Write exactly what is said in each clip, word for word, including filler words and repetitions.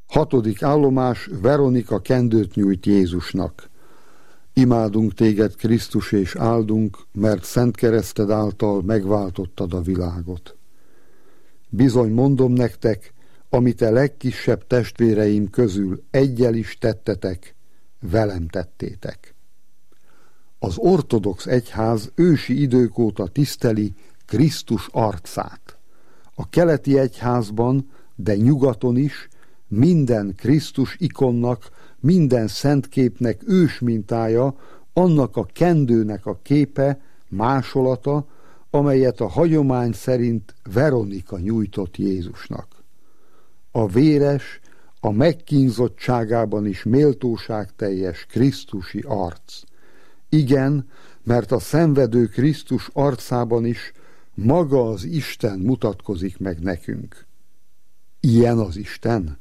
Hatodik állomás, Veronika kendőt nyújt Jézusnak. Imádunk téged, Krisztus, és áldunk, mert szent kereszted által megváltottad a világot. Bizony mondom nektek, amit a legkisebb testvéreim közül eggyel is tettetek, velem tettétek. Az ortodox egyház ősi idők óta tiszteli Krisztus arcát. A keleti egyházban, de nyugaton is minden Krisztus ikonnak, minden szentképnek ősmintája, annak a kendőnek a képe, másolata, amelyet a hagyomány szerint Veronika nyújtott Jézusnak. A véres, a megkínzottságában is méltóságteljes krisztusi arc. Igen, mert a szenvedő Krisztus arcában is maga az Isten mutatkozik meg nekünk. Ilyen az Isten?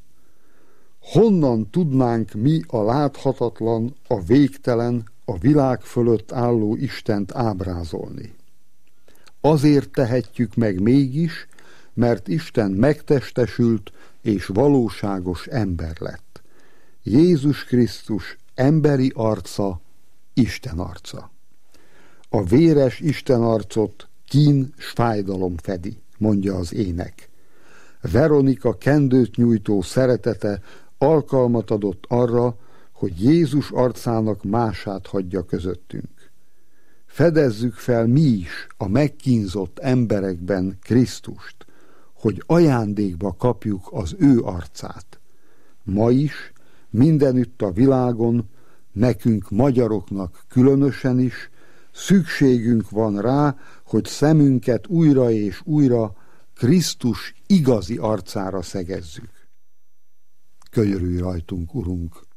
Honnan tudnánk mi a láthatatlan, a végtelen, a világ fölött álló Istent ábrázolni? Azért tehetjük meg mégis, mert Isten megtestesült és valóságos ember lett. Jézus Krisztus emberi arca, Isten arca. A véres Isten arcot kín s fájdalom fedi, mondja az ének. Veronika kendőt nyújtó szeretete alkalmat adott arra, hogy Jézus arcának mását hagyja közöttünk. Fedezzük fel mi is a megkínzott emberekben Krisztust, hogy ajándékba kapjuk az ő arcát. Ma is, mindenütt a világon, nekünk magyaroknak különösen is, szükségünk van rá, hogy szemünket újra és újra Krisztus igazi arcára szegezzük. Könyörülj rajtunk, Urunk!